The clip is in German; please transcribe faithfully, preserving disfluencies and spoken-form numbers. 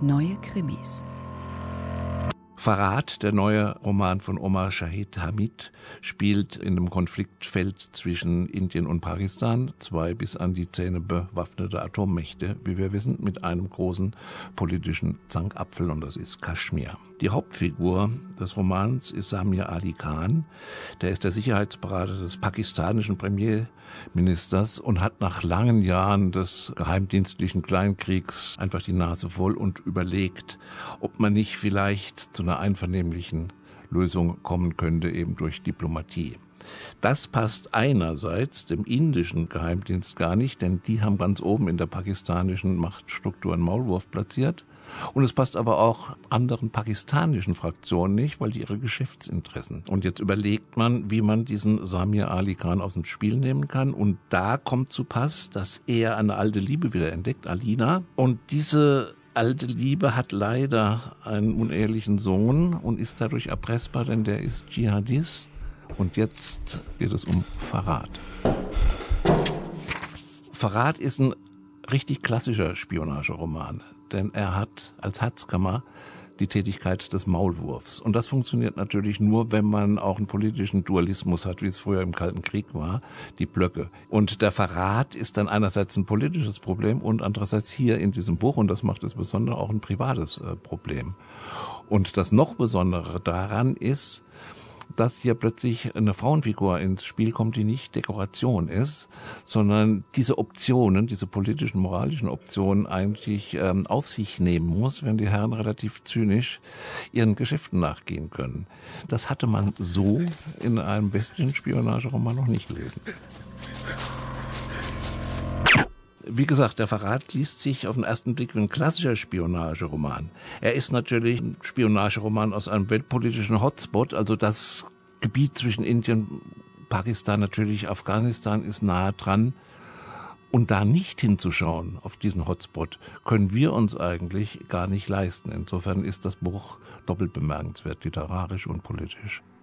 Neue Krimis. Verrat, der neue Roman von Omar Shahid Hamid, spielt in einem Konfliktfeld zwischen Indien und Pakistan, zwei bis an die Zähne bewaffnete Atommächte, wie wir wissen, mit einem großen politischen Zankapfel, und das ist Kaschmir. Die Hauptfigur des Romans ist Samir Ali Khan, der ist der Sicherheitsberater des pakistanischen Premierministers und hat nach langen Jahren des geheimdienstlichen Kleinkriegs einfach die Nase voll und überlegt, ob man nicht vielleicht zu einer einvernehmlichen Lösung kommen könnte, eben durch Diplomatie. Das passt einerseits dem indischen Geheimdienst gar nicht, denn die haben ganz oben in der pakistanischen Machtstruktur einen Maulwurf platziert. Und es passt aber auch anderen pakistanischen Fraktionen nicht, weil die ihre Geschäftsinteressen. Und jetzt überlegt man, wie man diesen Samir Ali Khan aus dem Spiel nehmen kann. Und da kommt zu Pass, dass er eine alte Liebe wieder entdeckt, Alina. Und diese alte Liebe hat leider einen unehelichen Sohn und ist dadurch erpressbar, denn der ist Dschihadist. Und jetzt geht es um Verrat. Verrat ist ein richtig klassischer Spionageroman, denn er hat als Herzkammer die Tätigkeit des Maulwurfs. Und das funktioniert natürlich nur, wenn man auch einen politischen Dualismus hat, wie es früher im Kalten Krieg war, die Blöcke. Und der Verrat ist dann einerseits ein politisches Problem und andererseits hier in diesem Buch, und das macht es besonders, auch ein privates äh, Problem. Und das noch Besondere daran ist, dass hier plötzlich eine Frauenfigur ins Spiel kommt, die nicht Dekoration ist, sondern diese Optionen, diese politischen, moralischen Optionen eigentlich ähm, auf sich nehmen muss, wenn die Herren relativ zynisch ihren Geschäften nachgehen können. Das hatte man so in einem westlichen Spionageroman noch nicht gelesen. Wie gesagt, der Verrat liest sich auf den ersten Blick wie ein klassischer Spionageroman. Er ist natürlich ein Spionageroman aus einem weltpolitischen Hotspot, also das Gebiet zwischen Indien, Pakistan, natürlich Afghanistan ist nahe dran. Und da nicht hinzuschauen auf diesen Hotspot, können wir uns eigentlich gar nicht leisten. Insofern ist das Buch doppelt bemerkenswert, literarisch und politisch.